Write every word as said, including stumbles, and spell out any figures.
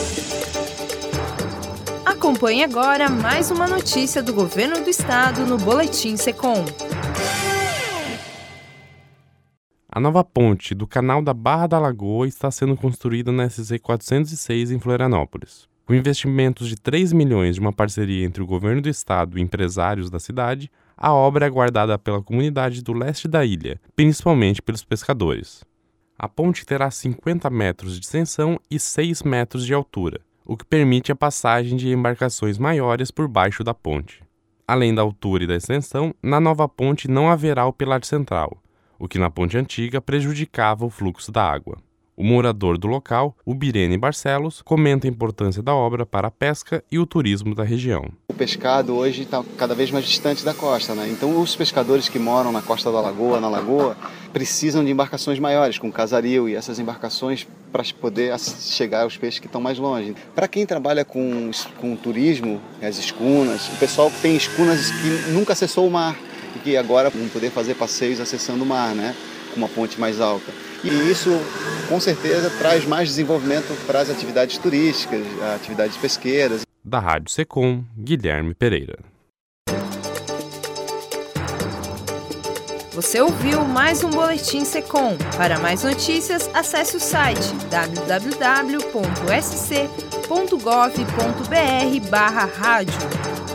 Acompanhe agora mais uma notícia do Governo do Estado no Boletim Secom. A nova ponte do canal da Barra da Lagoa está sendo construída na S C quatrocentos e seis em Florianópolis. Com investimentos de três milhões de uma parceria entre o Governo do Estado e empresários da cidade, a obra é aguardada pela comunidade do leste da ilha, principalmente pelos pescadores. A ponte terá cinquenta metros de extensão e seis metros de altura, o que permite a passagem de embarcações maiores por baixo da ponte. Além da altura e da extensão, na nova ponte não haverá o pilar central, o que na ponte antiga prejudicava o fluxo da água. O morador do local, o Birene Barcelos, comenta a importância da obra para a pesca e o turismo da região. O pescado hoje está cada vez mais distante da costa, né? Então os pescadores que moram na costa da lagoa, na lagoa, precisam de embarcações maiores, com casaril, e essas embarcações para poder chegar aos peixes que estão mais longe. Para quem trabalha com, com turismo, as escunas, o pessoal tem escunas que nunca acessou o mar e que agora vão poder fazer passeios acessando o mar, né? Com uma ponte mais alta. E isso, com certeza, traz mais desenvolvimento para as atividades turísticas, atividades pesqueiras. Da Rádio Secom, Guilherme Pereira. Você ouviu mais um Boletim Secom. Para mais notícias, acesse o site w w w ponto s c ponto gov ponto b r barra rádio.